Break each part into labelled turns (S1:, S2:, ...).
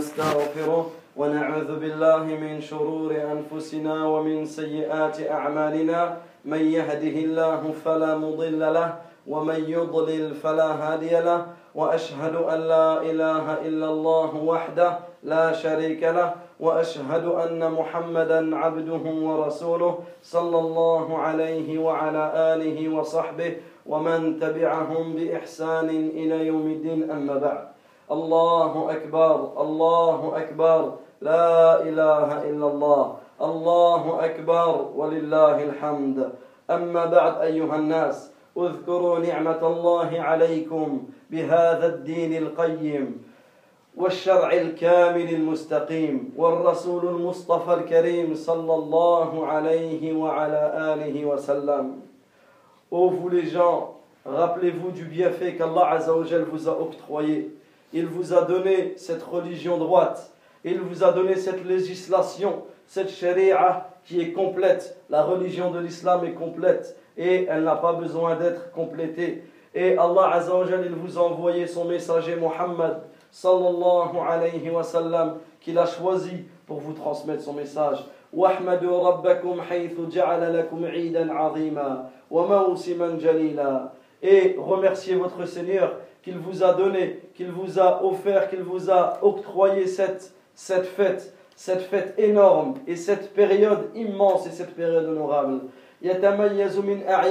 S1: ونستغفره ونعوذ بالله من شرور أنفسنا ومن سيئات أعمالنا من يهده الله فلا مضل له ومن يضلل فلا هادي له وأشهد أن لا إله إلا الله وحده لا شريك له وأشهد أن محمدا عبده ورسوله صلى الله عليه وعلى آله وصحبه ومن تبعهم بإحسان إلى يوم الدين أما بعد الله أكبر لا إله إلا الله الله أكبر ولله الحمد أما بعد أيها الناس اذكروا نعمة الله عليكم بهذا الدين القيم والشرع الكامل المستقيم والرسول المصطفى الكريم صلى الله عليه وعلى آله وسلم. Ô vous les gens, rappelez-vous du bienfait qu'Allah Azza wa Jal vous a octroyé. Il vous a donné cette religion droite. Il vous a donné cette législation, cette sharia qui est complète. La religion de l'islam est complète et elle n'a pas besoin d'être complétée. Et Allah Azza wa Jal, il vous a envoyé son messager Muhammad sallallahu alayhi wa sallam qu'il a choisi pour vous transmettre son message. وَاحْمَدُوا رَبَّكُمْ حَيْثُ جَعَلَ لَكُمْ عِيدًا عَظِيمًا وَمَوْسِمًا جَلِيلًا. Et remerciez votre Seigneur qu'il vous a donné, qu'il vous a offert, qu'il vous a octroyé cette fête énorme et cette période immense et cette période honorable. يتميز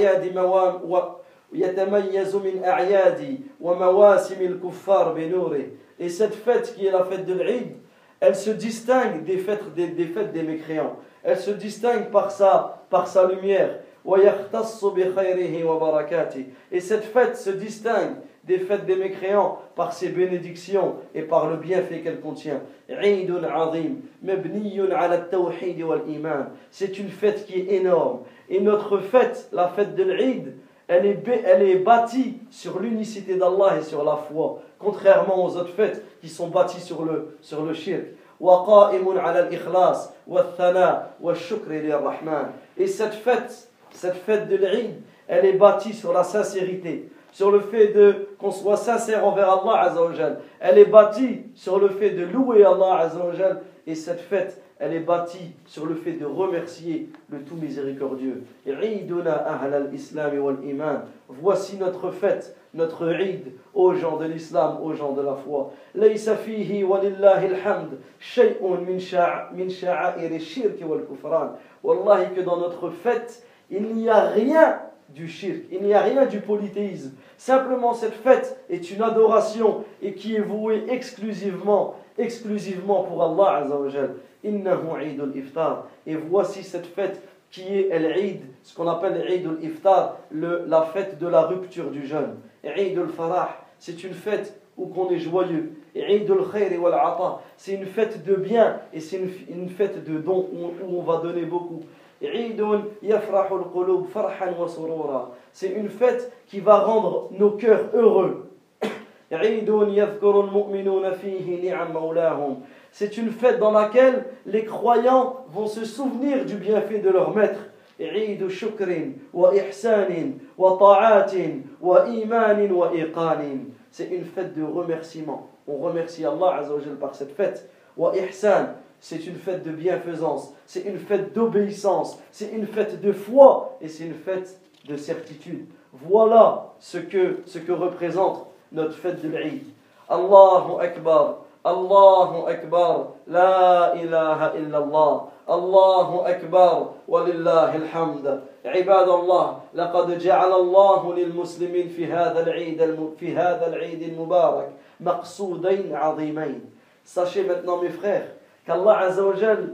S1: من أعياد ومواسم الكفار بنوره. Et cette fête qui est la fête de l'Eid, elle se distingue des fêtes des mécréants. Elle se distingue par sa lumière. ويختص بخيره وبركاته. Et cette fête se distingue des fêtes des mécréants par ses bénédictions et par le bienfait qu'elle contient. عيد عظيم مبني على التوحيد والإيمان. C'est une fête qui est énorme. Et notre fête, la fête de l'Eid, elle est bâtie sur l'unicité d'Allah et sur la foi, contrairement aux autres fêtes qui sont bâties sur le shirk. وقائم على الإخلاص والثناء والشكر للرحمن. Et cette fête de l'Eid, elle est bâtie sur la sincérité, sur le fait qu'on soit sincère envers Allah Azza wa Jal. Elle est bâtie sur le fait de louer Allah Azza wa Jal. Et cette fête, elle est bâtie sur le fait de remercier le tout miséricordieux. Eiduna ahl al-islam wal-iman. Voici notre fête, notre Eid aux gens de l'islam, aux gens de la foi. Laysa fihi walillahi alhamd shay'un min sha'air ash-shirk wal-kufran. Wallahi que dans notre fête, il n'y a rien du shirk, il n'y a rien du polythéisme. Simplement cette fête est une adoration et qui est vouée exclusivement pour Allah Azza wa Jal. Innahu Eid al-Iftar. Et voici cette fête qui est l'Eid, ce qu'on appelle l'Eid al-Iftar, la fête de la rupture du jeûne. Eid al-Farah, c'est une fête où qu'on est joyeux. Eid al-Khair wal-Ata, c'est une fête de bien et c'est une fête de don où on va donner beaucoup. C'est une fête qui va rendre nos cœurs heureux. C'est une fête dans laquelle les croyants vont se souvenir du bienfait de leur maître. C'est une fête de remerciement. On remercie Allah Azza wa Jal par cette fête. C'est une fête de bienfaisance, c'est une fête d'obéissance, c'est une fête de foi et c'est une fête de certitude. Voilà ce que représente notre fête de l'Eid. Allahu Akbar, la ilaha illallah, Allahu Akbar, walillahi alhamd. عباد الله لقد جعل الله للمسلمين في هذا العيد المبارك مقصودين عظيمين. Sachez maintenant mes frères qu'Allah Azza wa Jal,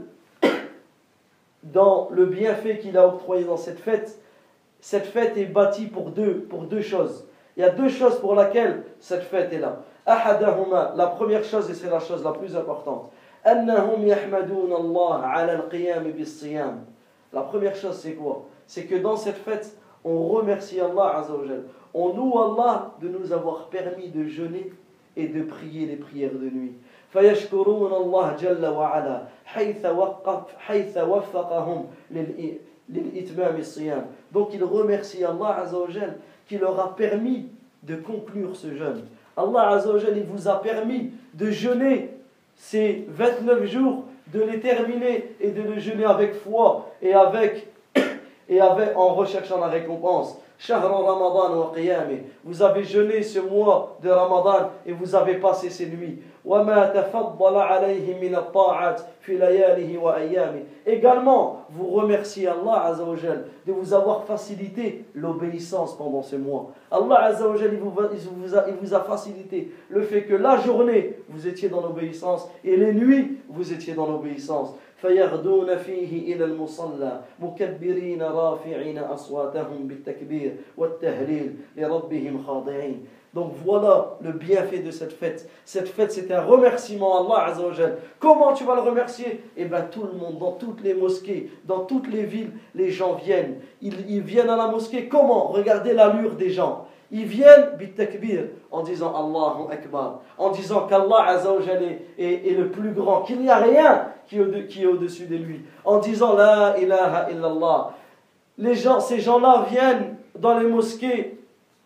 S1: dans le bienfait qu'il a octroyé dans cette fête est bâtie pour deux choses. Il y a deux choses pour lesquelles cette fête est là. أحدهما, la première chose, et c'est la chose la plus importante, أنهم يحمدون الله على القيام بالصيام. La première chose, c'est quoi? C'est que dans cette fête, on remercie Allah Azza wa Jal. On loue Allah de nous avoir permis de jeûner et de prier les prières de nuit. فيشكرون الله جل وعلا حيث وفقهم للإتمام الصيام. Donc ils remercient Allah Azza wa Jal qui leur a permis de conclure ce jeûne. Allah Azza wa Jal, il vous a permis de jeûner ces 29 jours, de les terminer et de les jeûner avec foi et en recherchant la récompense. Shahr Ramadan wa qiyamih. Vous avez jeûné ce mois de Ramadan et vous avez passé ces nuits. وَمَا تَفَضَّلَ عَلَيْهِ مِنَ الطَّاعَاتِ فِي لَيَالِهِ وَأَيَّامِهِ. Également, vous remerciez Allah Azza wa Jal de vous avoir facilité l'obéissance pendant ce mois. Allah Azza wa Jal, il vous a facilité le fait que la journée, vous étiez dans l'obéissance et les nuits, vous étiez dans l'obéissance. فيغدون فيه إلى المصلى مكبرين رافعين أصواتهم بالتكبير والتهليل لربهم خاضعين. Donc voilà le bienfait de cette fête. Cette fête, c'est un remerciement à Allah Azza wa Jal. Comment tu vas le remercier? Eh bien tout le monde, dans toutes les mosquées, dans toutes les villes, les gens viennent. Ils viennent à la mosquée. Comment? Regardez l'allure des gens. Ils viennent bitakbir en disant Allahu Akbar, en disant qu'Allah Azza wa Jal est le plus grand, qu'il n'y a rien qui est au-dessus de lui, en disant La ilaha illallah. Ces gens-là viennent dans les mosquées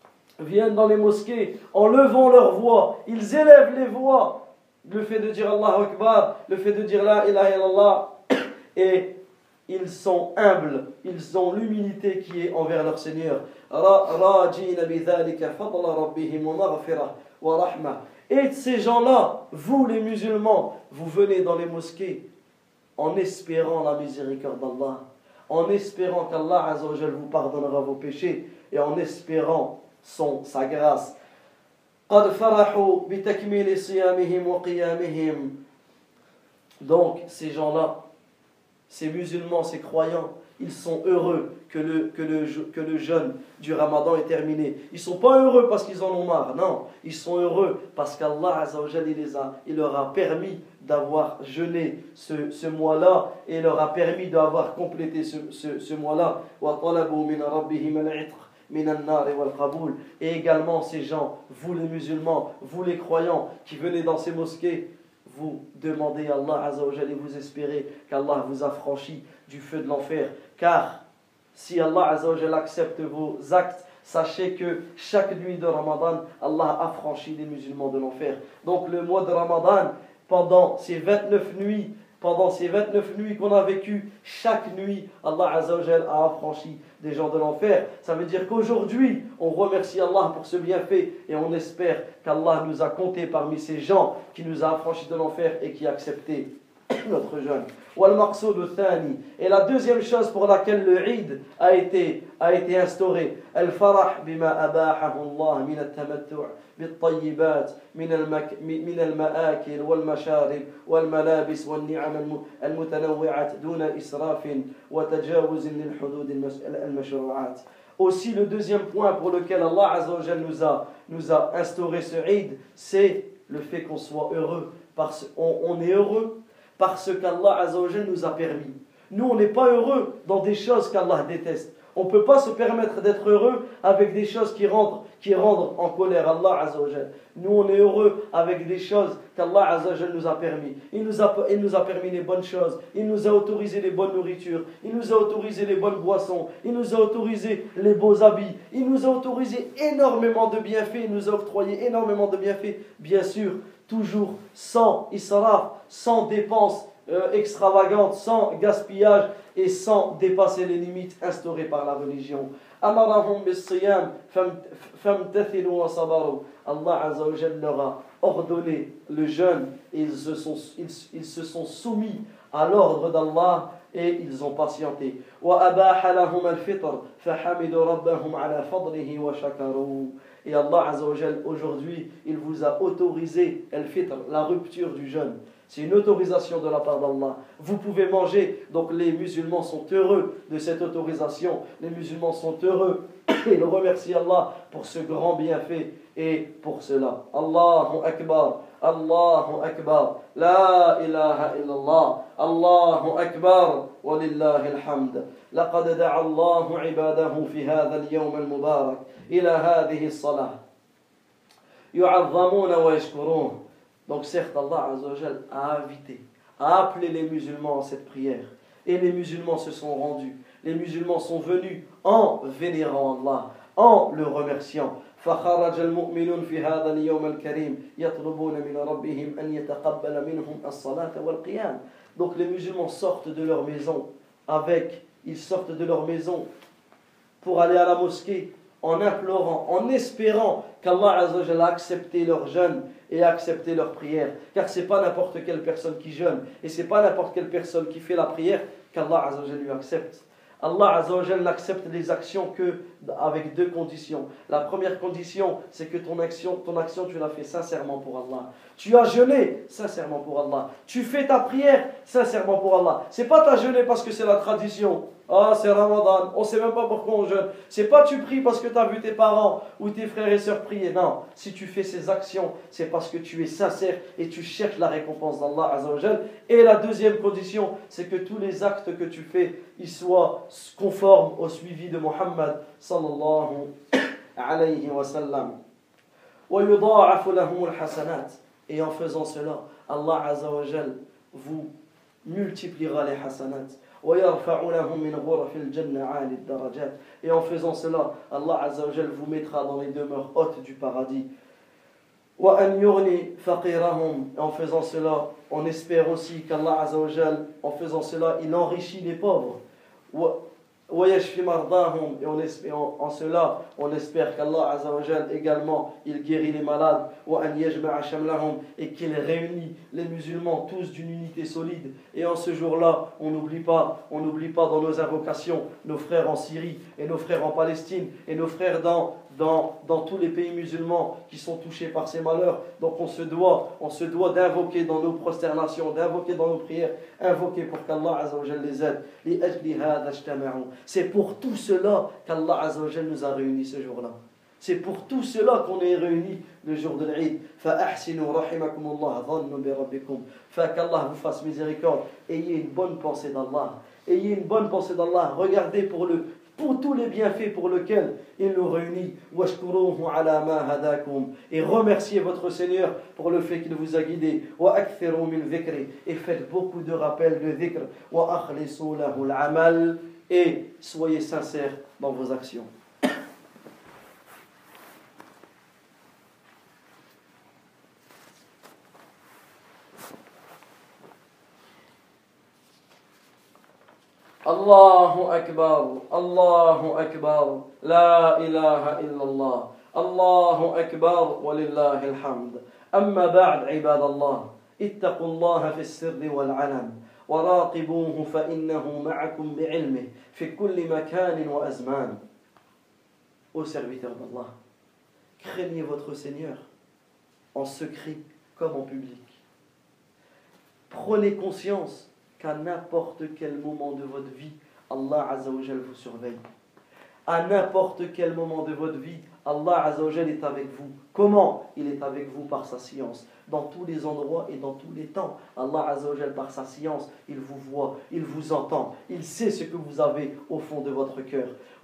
S1: en levant leur voix, ils élèvent les voix, le fait de dire Allahu Akbar, le fait de dire La ilaha illallah, et ils sont humbles, ils ont l'humilité qui est envers leur Seigneur. Et ces gens-là, vous les musulmans, vous venez dans les mosquées en espérant la miséricorde d'Allah, en espérant qu'Allah Azza wa Jal vous pardonnera vos péchés et en espérant sa grâce. Donc ces gens-là, ces musulmans, ces croyants, ils sont heureux que le jeûne du Ramadan est terminé. Ils ne sont pas heureux parce qu'ils en ont marre, non. Ils sont heureux parce qu'Allah Azza wa Jal, il leur a permis d'avoir jeûné ce mois-là et leur a permis d'avoir complété ce mois-là. Et également ces gens, vous les musulmans, vous les croyants qui venez dans ces mosquées, vous demandez à Allah Azza wa Jal et vous espérez qu'Allah vous affranchit du feu de l'enfer. Car si Allah Azza wa Jal accepte vos actes, sachez que chaque nuit de Ramadan, Allah affranchit les musulmans de l'enfer. Donc le mois de Ramadan, pendant ces 29 nuits qu'on a vécues, chaque nuit, Allah Azza wa Jal a affranchi des gens de l'enfer. Ça veut dire qu'aujourd'hui, on remercie Allah pour ce bienfait et on espère qu'Allah nous a comptés parmi ces gens qui nous a affranchis de l'enfer et qui a accepté notre jeûne. Et la deuxième chose pour laquelle le Eid a été instauré, al-farah bima abahahu Allah min at-tamattu' بالطيبات من المآكل والمشارب والملابس والنعم المتنوعة دون إسراف وتجاوز للحدود المشروعات. Aussi le deuxième point pour lequel Allah Azza wa Jal nous a instauré ce Eid, c'est le fait qu'on soit heureux. On est heureux parce qu'Allah Azza wa Jal nous a permis. Nous, on n'est pas heureux dans des choses qu'Allah déteste. On ne peut pas se permettre d'être heureux avec des choses qui rendent en colère Allah Azza wa Jal. Nous, on est heureux avec des choses qu'Allah Azza wa Jal nous a permis. Il nous a permis les bonnes choses. Il nous a autorisé les bonnes nourritures. Il nous a autorisé les bonnes boissons. Il nous a autorisé les beaux habits. Il nous a autorisé énormément de bienfaits. Il nous a octroyé énormément de bienfaits. Bien sûr, toujours sans israf, sans dépenses extravagantes, sans gaspillage et sans dépasser les limites instaurées par la religion. Amarahum bis-siyam famtathilu wa sabaru. Allah Azza wa Jalla leur a ordonné le jeûne et ils se sont soumis à l'ordre d'Allah et ils ont patienté. Wa abaha lahum al-fitr fahamidu rabbahum ala fadlihi wa shakaru. Et Allah Azza wa Jalla aujourd'hui, il vous a autorisé al-fitr, la rupture du jeûne. C'est une autorisation de la part d'Allah. Vous pouvez manger. Donc les musulmans sont heureux de cette autorisation. Les musulmans sont heureux. Et ils remercient Allah pour ce grand bienfait et pour cela. Allahu Akbar. Allahu Akbar. La ilaha illallah. Allahu Akbar. Walillahi alhamd. لقد دعا الله عباده في هذا اليوم المبارك إلى هذه الصلاة يعظمون ويشكرون. Donc certes, Allah Azza wa Jal a appelé les musulmans à cette prière. Et les musulmans se sont rendus. Les musulmans sont venus en vénérant Allah, en le remerciant. فخرج المؤمنون في هذا اليوم الكريم يطلبون من ربهم أن يتقبل منهم الصلاة والقيام. Donc les musulmans sortent de leur maison ils sortent de leur maison pour aller à la mosquée en implorant, en espérant qu'Allah Azza wa Jalla a accepté leur jeûne et a accepté leur prière. Car ce n'est pas n'importe quelle personne qui jeûne et ce n'est pas n'importe quelle personne qui fait la prière qu'Allah Azza wa Jalla lui accepte. Allah Azza wa Jalla n'accepte les actions que avec deux conditions. La première condition, c'est que ton action tu l'as fait sincèrement pour Allah. Tu as jeûné sincèrement pour Allah. Tu fais ta prière sincèrement pour Allah. C'est pas t'as jeûné parce que c'est la tradition. Ah, c'est Ramadan, on ne sait même pas pourquoi on jeûne. C'est pas tu pries parce que tu as vu tes parents ou tes frères et sœurs prier. Non, si tu fais ces actions, c'est parce que tu es sincère et tu cherches la récompense d'Allah Azza wa Jal. Et la deuxième condition, c'est que tous les actes que tu fais, ils soient conformes au suivi de Muhammad sallallahu alayhi wa sallam. وَيُضَاعَفُ لَهُمُ الْحَسَنَاتِ. Et en faisant cela, Allah Azza wa Jal vous multipliera les hasanats. Et en faisant cela, Allah Azza wa Jal vous mettra dans les demeures hautes du paradis. Et en faisant cela, on espère aussi qu'Allah Azza wa Jal, en faisant cela, il enrichit les pauvres. Et en cela, on espère qu'Allah Azza wa Jal également, il guérit les malades. Et qu'il réunit les musulmans tous d'une unité solide. Et en ce jour-là, on n'oublie pas dans nos invocations nos frères en Syrie et nos frères en Palestine et nos frères dans tous les pays musulmans qui sont touchés par ces malheurs. Donc on se doit d'invoquer dans nos prosternations, d'invoquer dans nos prières, invoquer pour qu'Allah Azza wa Jal les aide. C'est pour tout cela qu'Allah Azza wa Jal nous a réunis ce jour-là. C'est pour tout cela qu'on est réunis le jour de l'Eid. Qu'Allah vous fasse miséricorde. Ayez une bonne pensée d'Allah. Ayez une bonne pensée d'Allah. Regardez pour tous les bienfaits pour lesquels il nous réunit. Et remerciez votre Seigneur pour le fait qu'il vous a guidé. Et faites beaucoup de rappels de dhikr. Et soyez sincères dans vos actions. الله أكبر الله أكبر لا إله إلا الله الله أكبر ولله الحمد أما بعد عباد الله اتقوا الله في السر والعلن وراقبوه فإنه معكم بعلمه في كل مكان وأزمان. Ô serviteurs d'Allah, craignez votre Seigneur en secret comme en public. Prenez conscience qu'à n'importe quel moment de votre vie, Allah Azza wa Jal vous surveille. À n'importe quel moment de votre vie, Allah Azza wa Jal est avec vous. Comment? Il est avec vous par sa science. Dans tous les endroits et dans tous les temps. Allah Azza wa Jal par sa science, il vous voit, il vous entend. Il sait ce que vous avez au fond de votre cœur.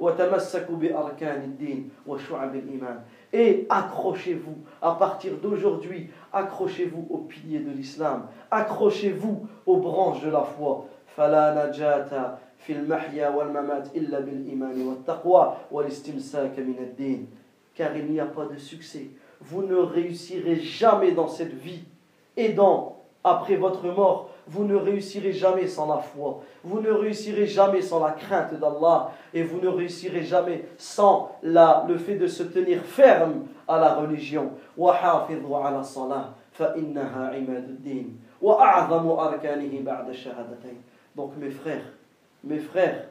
S1: Et accrochez-vous, à partir d'aujourd'hui, accrochez-vous aux piliers de l'islam. Accrochez-vous aux branches de la foi. فَلَا نَجَاةَ فِي الْمَحْيَا وَالْمَمَاتِ إِلَّا بِالْإِيمَانِ وَالتَّقْوَى وَالِاسْتِمْسَاكِ مِنَ الدِّينِ. Car il n'y a pas de succès. Vous ne réussirez jamais dans cette vie et après votre mort. Vous ne réussirez jamais sans la foi. Vous ne réussirez jamais sans la crainte d'Allah. Et vous ne réussirez jamais sans le fait de se tenir ferme à la religion. وَحَافِظُوا عَلَى الصَّلَاةِ فَإِنَّهَا عِمَادُ الدِّينِ وَأَعْظَمُ أَرْكَانِهِ بَعْدَ الشَّهَادَتَيْنِ. Donc mes frères,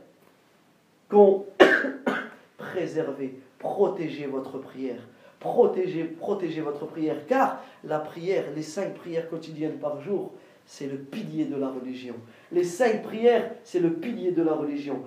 S1: préservez, protégez votre prière. Protégez votre prière, car la prière, les 5 prières quotidiennes par jour, c'est le pilier de la religion. Les 5 prières, c'est le pilier de la religion.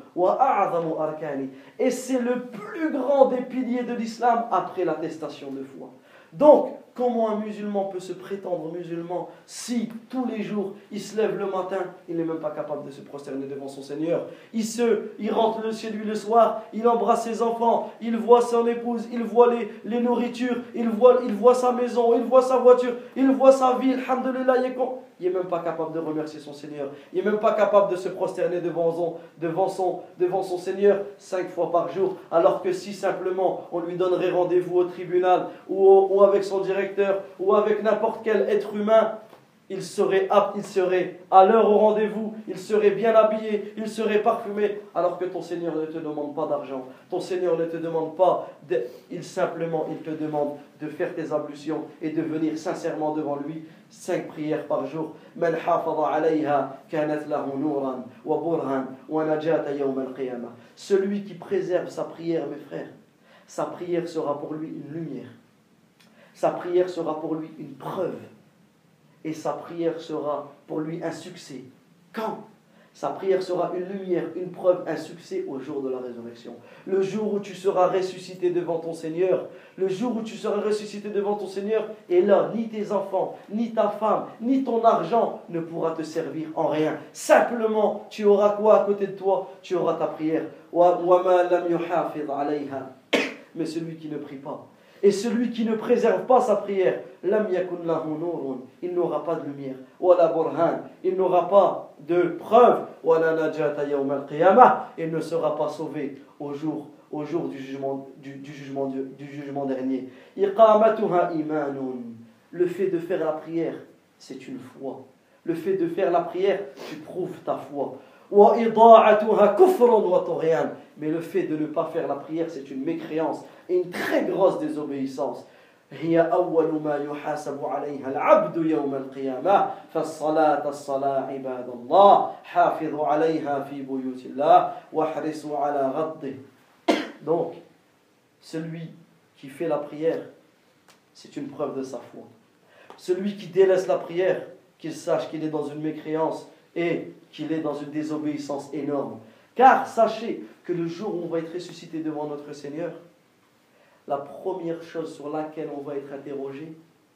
S1: Et c'est le plus grand des piliers de l'islam après l'attestation de foi. Donc, comment un musulman peut se prétendre musulman si tous les jours il se lève le matin, il n'est même pas capable de se prosterner devant son Seigneur. Il rentre chez lui le soir, il embrasse ses enfants, il voit son épouse, il voit les nourritures, il voit sa maison, il voit sa voiture, il voit sa vie, alhamdoulilah. il n'est même pas capable de remercier son Seigneur. Il n'est même pas capable de se prosterner devant son Seigneur 5 fois par jour. Alors que si simplement on lui donnerait rendez-vous au tribunal ou avec son directeur ou avec n'importe quel être humain, il serait apte, il serait à l'heure au rendez-vous, il serait bien habillé, il serait parfumé, alors que ton Seigneur ne te demande pas d'argent, ton Seigneur ne te demande pas, il te demande de faire tes ablutions et de venir sincèrement devant lui, 5 prières par jour. Man hafadha alayha kanat lahu nuran wa burhan wa najata yawm al-qiyamah. Celui qui préserve sa prière, mes frères, sa prière sera pour lui une lumière, sa prière sera pour lui une preuve. Et sa prière sera pour lui un succès. Quand? Sa prière sera une lumière, une preuve, un succès au jour de la résurrection. Le jour où tu seras ressuscité devant ton Seigneur, le jour où tu seras ressuscité devant ton Seigneur, et là, ni tes enfants, ni ta femme, ni ton argent ne pourra te servir en rien. Simplement, tu auras quoi à côté de toi? Tu auras ta prière. Mais celui qui ne prie pas, et celui qui ne préserve pas sa prière, il n'aura pas de lumière, il n'aura pas de preuve, il ne sera pas sauvé au jour du jugement dernier. Le fait de faire la prière, c'est une foi. Le fait de faire la prière, tu prouves ta foi. Mais le fait de ne pas faire la prière, c'est une mécréance et une très grosse désobéissance. هي أول ما يحاسب عليها العبد يوم القيامة فالصلاة عباد الله حافظوا عليها في بيوت الله واحرصوا على غضه. Donc, celui qui fait la prière, c'est une preuve de sa foi. Celui qui délaisse la prière, qu'il sache qu'il est dans une mécréance et qu'il est dans une désobéissance énorme. Car sachez que le jour où on va être ressuscité devant notre Seigneur, la première chose sur laquelle on va être interrogé,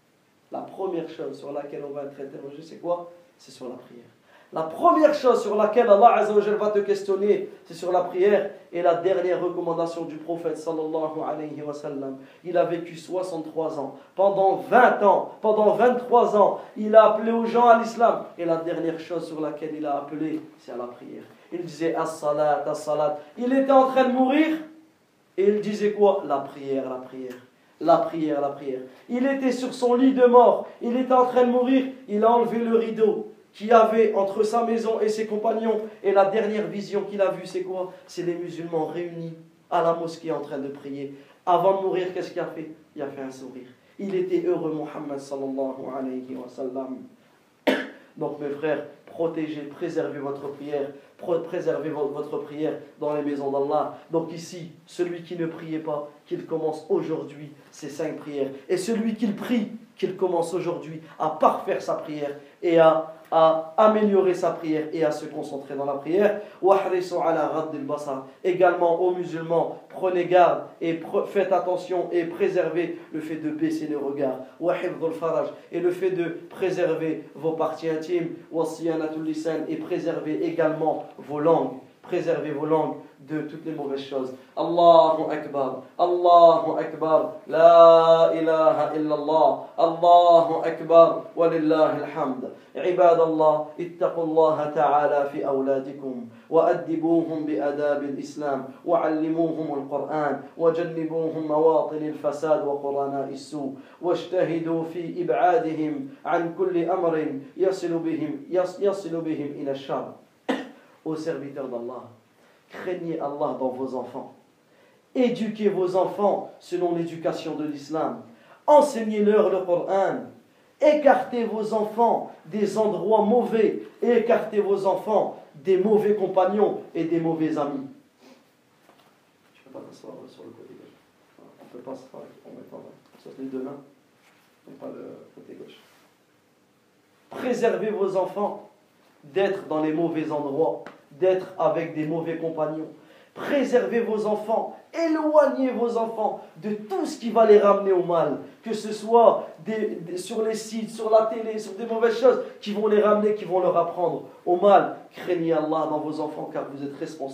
S1: c'est quoi? C'est sur la prière. La première chose sur laquelle Allah Azza wa Jal va te questionner, c'est sur la prière. Et la dernière recommandation du prophète sallallahu alayhi wa sallam, il a vécu 63 ans. Pendant 20 ans, pendant 23 ans, il a appelé aux gens à l'islam. Et la dernière chose sur laquelle il a appelé, c'est à la prière. Il disait as-salat, as-salat. Il était en train de mourir. Et il disait quoi? La prière, la prière. La prière, la prière. Il était sur son lit de mort. Il était en train de mourir. Il a enlevé le rideau qu'il y avait entre sa maison et ses compagnons. Et la dernière vision qu'il a vue, c'est quoi? C'est les musulmans réunis à la mosquée en train de prier. Avant de mourir, qu'est-ce qu'il a fait? Il a fait un sourire. Il était heureux, Muhammad sallallahu alayhi wa sallam. Donc mes frères, protégez, préservez votre prière, préservez votre prière dans les maisons d'Allah. Donc ici, celui qui ne priait pas, qu'il commence aujourd'hui ses 5 prières. Et celui qui prie, qu'il commence aujourd'hui à parfaire sa prière et à améliorer sa prière et à se concentrer dans la prière. Également aux musulmans, prenez garde et faites attention et préservez le fait de baisser le regard. Et le fait de préserver vos parties intimes et préserver également vos langues. Préservez vos langues de toutes les mauvaises choses. Allahu Akbar, Allahu Akbar, La ilaha illallah, Allahu Akbar, Walillahi alhamd. عباد الله اتقوا الله تعالى في أولادكم وأدبوهم بأداب الإسلام وعلموهم القرآن وجنبوهم مواطن الفساد وقرناء السوء واجتهدوا في إبعادهم عن كل أمر يصل بهم إلى الشر. Ô serviteurs d'Allah, craignez Allah dans vos enfants. Éduquez vos enfants selon l'éducation de l'islam. Enseignez-leur le Coran. Écartez vos enfants des endroits mauvais. Et écartez vos enfants des mauvais compagnons et des mauvais amis. Tu ne peux pas t'asseoir sur le côté gauche. On ne peut pas s'asseoir en mettant sur les 2 mains. Et pas le côté gauche. Préservez vos enfants d'être dans les mauvais endroits, d'être avec des mauvais compagnons. Préservez vos enfants, éloignez vos enfants de tout ce qui va les ramener au mal, que ce soit sur les sites, sur la télé, sur des mauvaises choses qui vont les ramener, qui vont leur apprendre au mal. Craignez Allah dans vos enfants car vous êtes responsables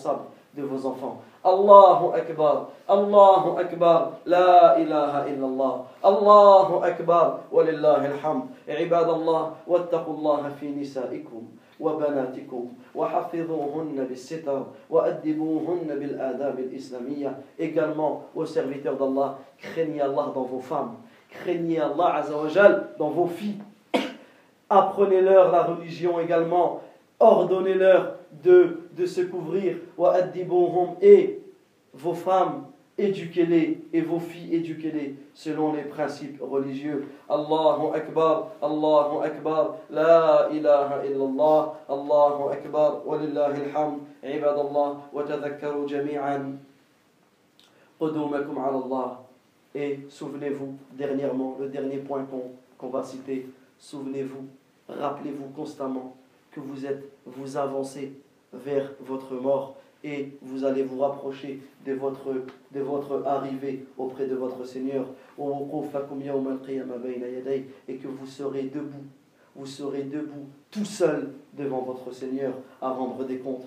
S1: de vos enfants. Allahu Akbar, Allahu Akbar, la ilaha illallah, Allahu Akbar, walillahi alhamd. Ibadallah, wattaqullaha fi nisaikum وبناتكم وحفظوهن بالستر وأدبوهن بالآداب الإسلامية. Également aux serviteurs d'Allah, craignez Allah dans vos femmes, craignez Allah Azza wa Jal dans vos filles. Apprenez-leur la religion également, ordonnez-leur de se couvrir. وأدبوهم, et vos femmes, éduquez-les, et vos filles, éduquez-les selon les principes religieux. Allahu Akbar, Allahu Akbar, la ilaha illallah, Allahu Akbar, walillahi alhamd. Ibadallah, wa tadhakkaru jami'an qudumakum ala Allah. Et souvenez-vous, dernièrement, le dernier point qu'on va citer, souvenez-vous, rappelez-vous constamment que vous avancez vers votre mort, et vous allez vous rapprocher de votre arrivée auprès de votre Seigneur, et que vous serez debout tout seul devant votre Seigneur à rendre des comptes.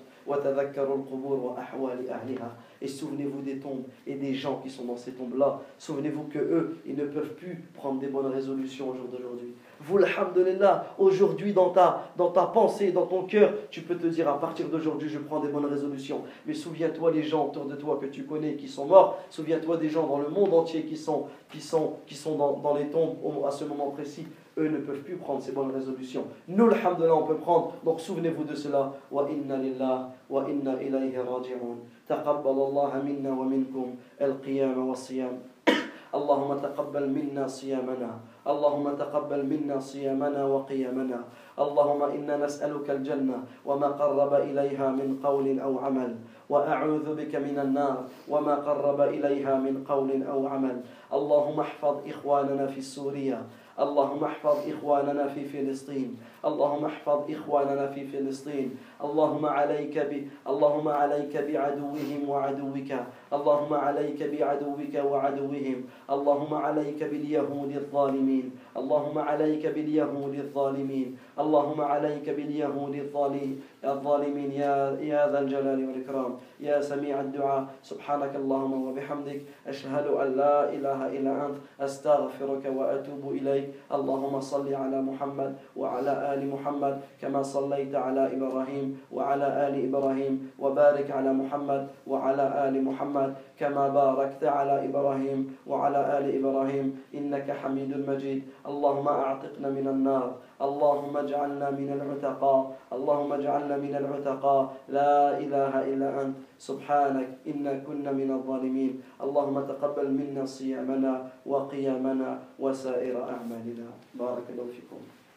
S1: Et souvenez-vous des tombes et des gens qui sont dans ces tombes-là. Souvenez-vous que eux, ils ne peuvent plus prendre des bonnes résolutions au jour d'aujourd'hui. Vous, alhamdulillah, aujourd'hui dans ta pensée, dans ton cœur, tu peux te dire à partir d'aujourd'hui, je prends des bonnes résolutions. Mais souviens-toi les gens autour de toi que tu connais qui sont morts. Souviens-toi des gens dans le monde entier qui sont dans les tombes à ce moment précis. Eux ne peuvent plus prendre ces bonnes résolutions. Nous, alhamdulillah, on peut prendre. Donc souvenez-vous de cela. Wa inna lillah wa inna ilayhi raji'un. Taqabbal Allah minna wa minkum al-qiyam wa siyam. اللهم تقبل منا صيامنا اللهم تقبل منا صيامنا وقيامنا اللهم إنا نسألك الجنة وما قرب إليها من قول أو عمل وأعوذ بك من النار وما قرب إليها من قول أو عمل اللهم احفظ إخواننا في سوريا اللهم احفظ إخواننا في فلسطين اللهم احفظ إخواننا في فلسطين اللهم عليك بعدوهم وعدوك اللهم عليك بعدوك وعدوهم اللهم عليك باليهود الظالمين اللهم عليك باليهود الظالمين اللهم عليك باليهود الظالمين يا ذا الجلال والإكرام يا سميع الدعاء سبحانك اللهم وبحمدك أشهد أن لا إله إلا أنت أستغفرك وأتوب إليك اللهم صل على محمد وعلى آل محمد كما صليت على إبراهيم وعلى آل إبراهيم وبارك على محمد وعلى آل محمد كما باركت على إبراهيم وعلى آل إبراهيم إنك حميد مجيد اللهم أعتقنا من النار اللهم اجعلنا من العتقاء اللهم اجعلنا من العتقاء لا إله إلا أنت سبحانك إنا كنا من الظالمين اللهم تقبل منا صيامنا وقيامنا وسائر أعمالنا بارك الله فيكم.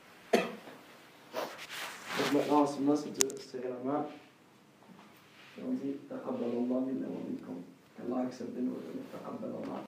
S1: Maintenant, en ce moment, c'est de serrer la main et on dit تقبل الله منا ومنكم. Allah accepte de nous. تقبل الله.